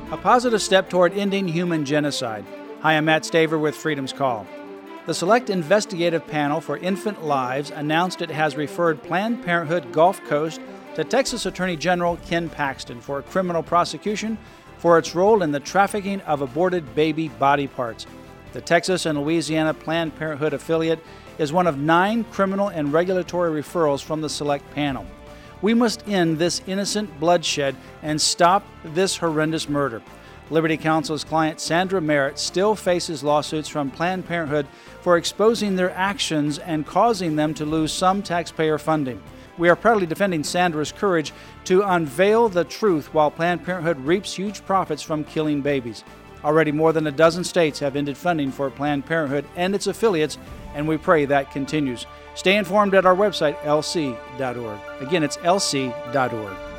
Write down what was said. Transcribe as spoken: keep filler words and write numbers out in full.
A positive step toward ending human genocide. Hi, I'm Matt Staver with Freedom's Call. The Select Investigative Panel for Infant Lives announced it has referred Planned Parenthood Gulf Coast to Texas Attorney General Ken Paxton for a criminal prosecution for its role in the trafficking of aborted baby body parts. The Texas and Louisiana Planned Parenthood affiliate is one of nine criminal and regulatory referrals from the Select Panel. We must end this innocent bloodshed and stop this horrendous murder. Liberty Counsel's client Sandra Merritt still faces lawsuits from Planned Parenthood for exposing their actions and causing them to lose some taxpayer funding. We are proudly defending Sandra's courage to unveil the truth while Planned Parenthood reaps huge profits from killing babies. Already more than a dozen states have ended funding for Planned Parenthood and its affiliates, and we pray that continues. Stay informed at our website, L C dot org. Again, it's L C dot org.